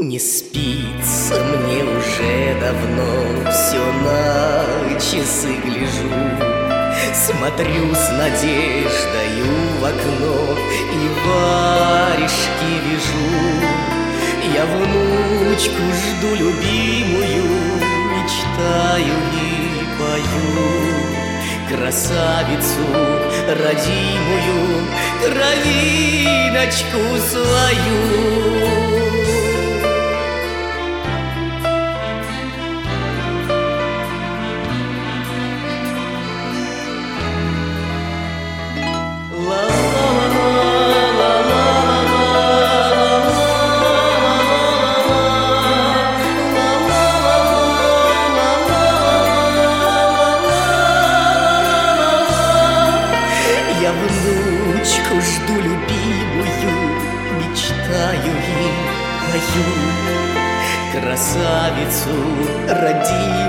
Не спится мне уже давно, все на часы гляжу, смотрю с надеждою в окно и варежки вяжу. Я внучку жду любимую, мечтаю и пою красавицу родимую, кровиночку свою. Я внучку жду любимую, мечтаю и пою красавицу родимую.